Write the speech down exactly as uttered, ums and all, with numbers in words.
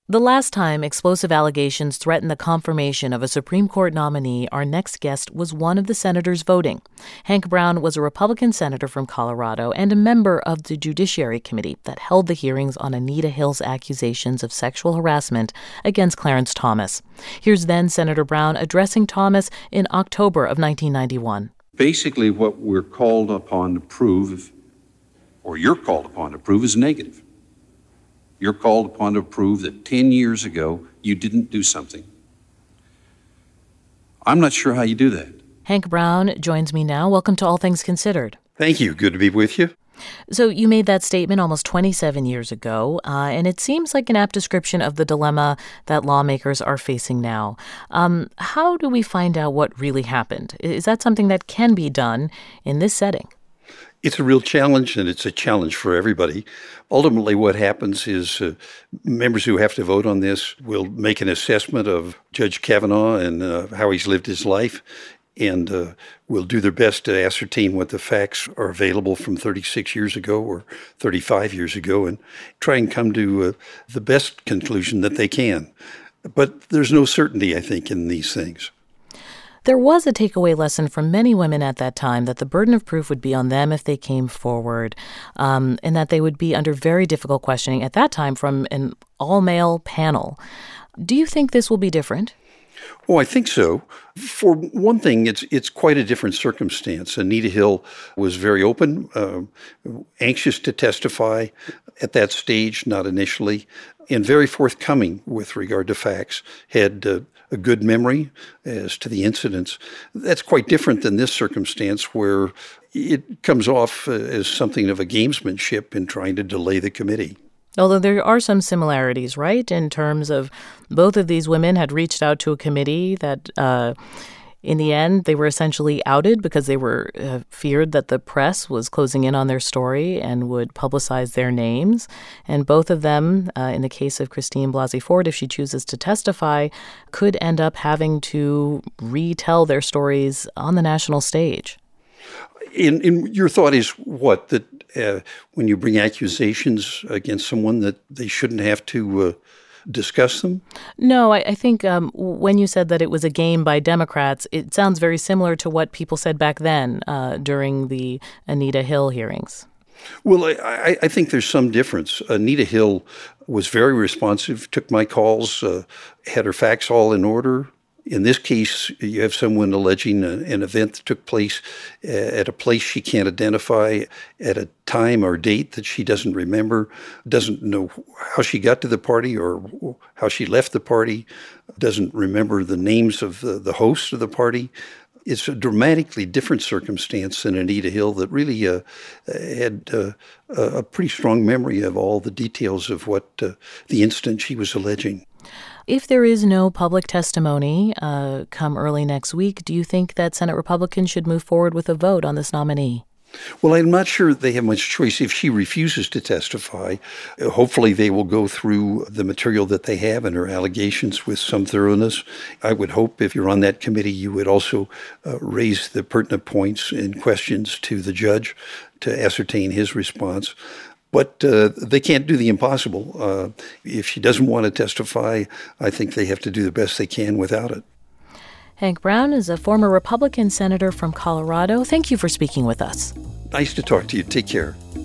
The last time explosive allegations threatened the confirmation of a Supreme Court nominee, our next guest was one of the senators voting. Hank Brown was a Republican senator from Colorado and a member of the Judiciary Committee that held the hearings on Anita Hill's accusations of sexual harassment against Clarence Thomas. Here's then Senator Brown addressing Thomas in October of nineteen ninety-one. Basically, what we're called upon to prove, or you're called upon to prove, is negative. You're called upon to prove that ten years ago you didn't do something. I'm not sure how you do that. Hank Brown joins me now. Welcome to All Things Considered. Thank you. Good to be with you. So you made that statement almost twenty-seven years ago, uh, and it seems like an apt description of the dilemma that lawmakers are facing now. Um, how do we find out what really happened? Is that something that can be done in this setting? It's a real challenge, and it's a challenge for everybody. Ultimately, what happens is uh, members who have to vote on this will make an assessment of Judge Kavanaugh and uh, how he's lived his life, and uh, will do their best to ascertain what the facts are available from thirty-six years ago or thirty-five years ago and try and come to uh, the best conclusion that they can. But there's no certainty, I think, in these things. There was a takeaway lesson from many women at that time that the burden of proof would be on them if they came forward, um, and that they would be under very difficult questioning at that time from an all-male panel. Do you think this will be different? Oh, I think so. For one thing, it's it's quite a different circumstance. Anita Hill was very open, uh, anxious to testify at that stage, not initially, and very forthcoming with regard to facts, had uh, a good memory as to the incidents. That's quite different than this circumstance where it comes off uh, as something of a gamesmanship in trying to delay the committee. Although there are some similarities, right, in terms of both of these women had reached out to a committee that uh, in the end they were essentially outed because they were uh, feared that the press was closing in on their story and would publicize their names. And both of them, uh, in the case of Christine Blasey Ford, if she chooses to testify, could end up having to retell their stories on the national stage. In, in your thought is what, that uh, when you bring accusations against someone that they shouldn't have to uh, discuss them? No, I, I think um, when you said that it was a game by Democrats, it sounds very similar to what people said back then uh, during the Anita Hill hearings. Well, I, I think there's some difference. Anita Hill was very responsive, took my calls, uh, had her facts all in order. In this case, you have someone alleging an event that took place at a place she can't identify, at a time or date that she doesn't remember, doesn't know how she got to the party or how she left the party, doesn't remember the names of the, the hosts of the party. It's a dramatically different circumstance than Anita Hill that really uh, had uh, a pretty strong memory of all the details of what uh, the incident she was alleging. If there is no public testimony uh, come early next week, do you think that Senate Republicans should move forward with a vote on this nominee? Well, I'm not sure they have much choice. If she refuses to testify, hopefully they will go through the material that they have and her allegations with some thoroughness. I would hope if you're on that committee, you would also uh, raise the pertinent points and questions to the judge to ascertain his response. But uh, they can't do the impossible. Uh, if she doesn't want to testify, I think they have to do the best they can without it. Hank Brown is a former Republican senator from Colorado. Thank you for speaking with us. Nice to talk to you. Take care.